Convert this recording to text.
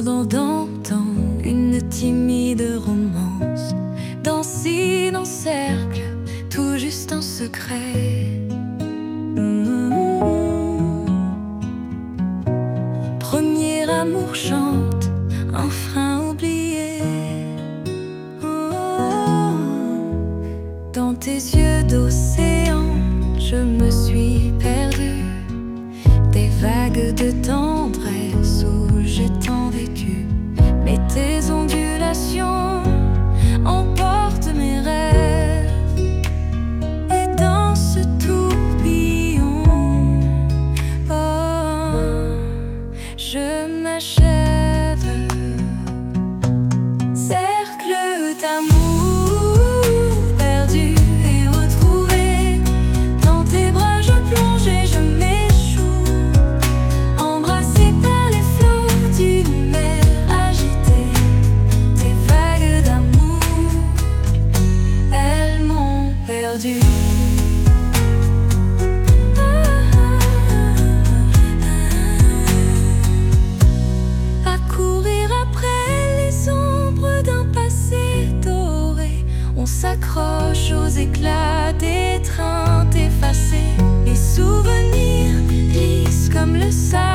d'antan, une timide romance, danser en cercle, tout juste un secret. Premier amour chante, un frein oublié. Dans tes yeux d'océan, je me suis perdue. Des vagues de tendresse où j'ai tant vécu. Mais tes ondulations emportent mes rêves. Et dans ce tourbillon, oh, je m'achève. Cercle d'amour perdu et retrouvé. Dans tes bras je plonge et je m'échoue, embrassé par les flots d'une mer agitée. Tes vagues d'amour, elles m'ont perdu. À courir après les ombres d'un passé doré, on s'accroche aux éclats d'étreinte effacés. Les souvenirs glissent comme le sable.